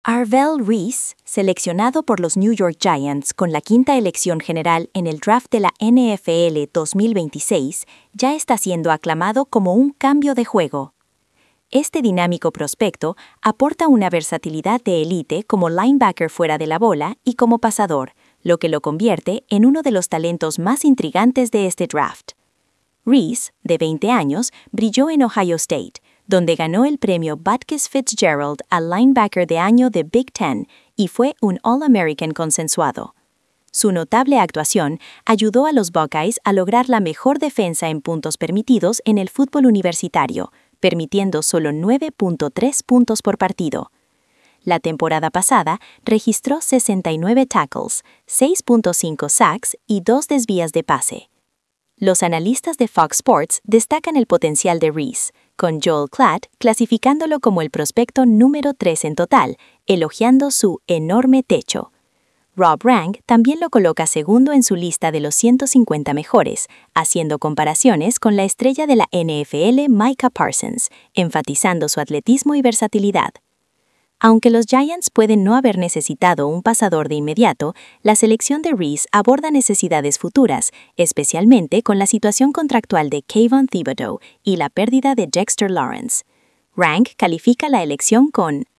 Arvell Reese, seleccionado por los New York Giants con la quinta elección general en el draft de la NFL 2026, ya está siendo aclamado como un cambio de juego. Este dinámico prospecto aporta una versatilidad de élite como linebacker fuera de la bola y como pasador, lo que lo convierte en uno de los talentos más intrigantes de este draft. Reese, de 20 años, brilló en Ohio State, donde ganó el premio Butkus Fitzgerald al linebacker de año de Big Ten y fue un All-American consensuado. Su notable actuación ayudó a los Buckeyes a lograr la mejor defensa en puntos permitidos en el fútbol universitario, permitiendo solo 9.3 puntos por partido. La temporada pasada registró 69 tackles, 6.5 sacks y 2 desvíos de pase. Los analistas de Fox Sports destacan el potencial de Reese, con Joel Klatt clasificándolo como el prospecto número 3 en total, elogiando su enorme techo. Rob Rang también lo coloca segundo en su lista de los 150 mejores, haciendo comparaciones con la estrella de la NFL Micah Parsons, enfatizando su atletismo y versatilidad. Aunque los Giants pueden no haber necesitado un pasador de inmediato, la selección de Reese aborda necesidades futuras, especialmente con la situación contractual de Kayvon Thibodeaux y la pérdida de Dexter Lawrence. Rank califica la elección con